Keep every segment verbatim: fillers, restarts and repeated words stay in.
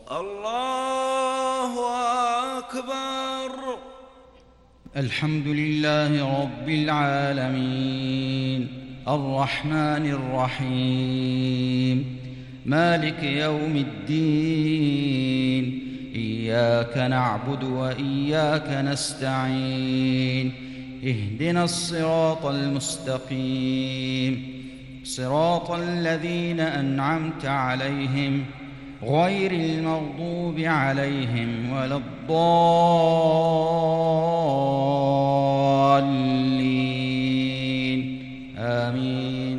الله أكبر. الحمد لله رب العالمين الرحمن الرحيم مالك يوم الدين إياك نعبد وإياك نستعين اهدنا الصراط المستقيم صراط الذين أنعمت عليهم غير المغضوب عليهم ولا الضالين آمين.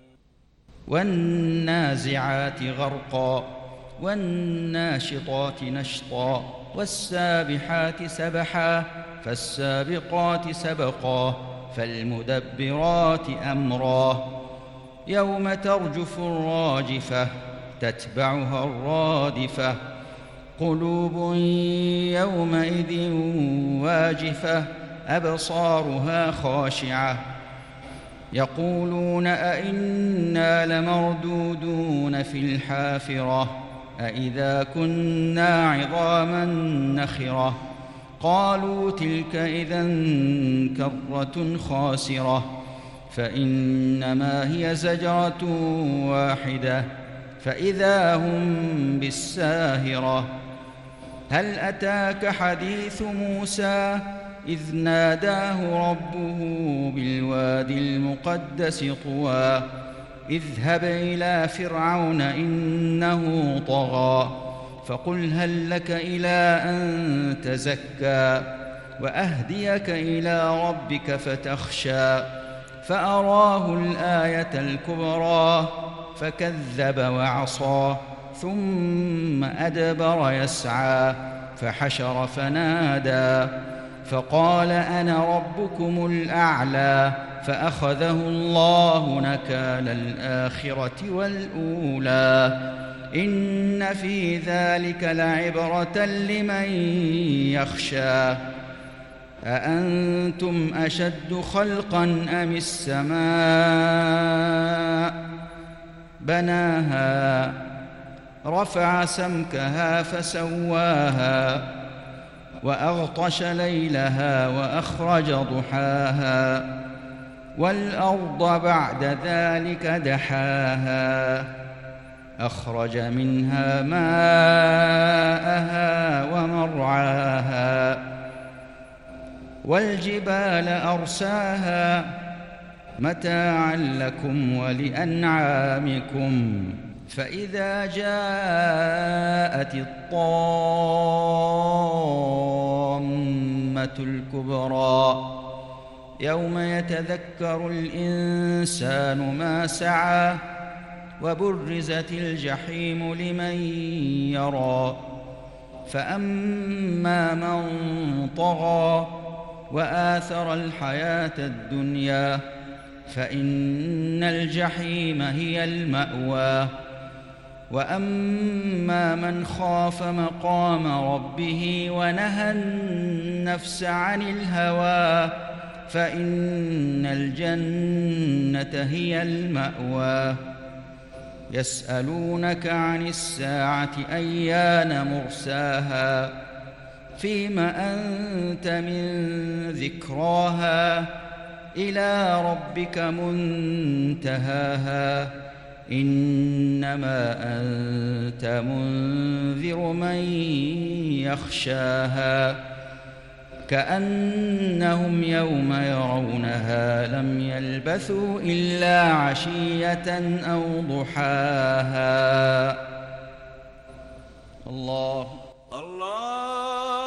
والنازعات غرقا والناشطات نشطا والسابحات سبحا فالسابقات سبقا فالمدبرات أمرا يوم ترجف الراجفة تتبعها الرادفة قلوب يومئذ واجفة أبصارها خاشعة يقولون أئنا لمردودون في الحافرة أئذا كنا عظاما نخرة قالوا تلك إذا كرة خاسرة فإنما هي زجرة واحدة فإذا هم بالساهرة. هل أتاك حديث موسى إذ ناداه ربه بالوادي المقدس طوى اذهب إلى فرعون إنه طغى فقل هل لك إلى أن تزكى وأهديك إلى ربك فتخشى فأراه الآية الكبرى فكذب وعصى ثم أدبر يسعى فحشر فنادى فقال أنا ربكم الأعلى فأخذه الله نكال الآخرة والأولى إن في ذلك لعبرة لمن يخشى أأنتم أشد خلقا أم السماء بناها رفع سمكها فسواها وأغطش ليلها وأخرج ضحاها والأرض بعد ذلك دحاها أخرج منها ماءها ومرعاها والجبال أرساها متاعا لكم ولأنعامكم فإذا جاءت الطامة الكبرى يوم يتذكر الإنسان ما سعى وبرزت الجحيم لمن يرى فأما من طغى وآثر الحياة الدنيا فإن الجحيم هي المأوى وأما من خاف مقام ربه ونهى النفس عن الهوى فإن الجنة هي المأوى. يسألونك عن الساعة أيان مرساها فيم أنت من ذكراها إلى ربك منتهاها إنما أنت منذر من يخشاها كأنهم يوم يرونها لم يلبثوا إلا عشية أو ضحاها. الله الله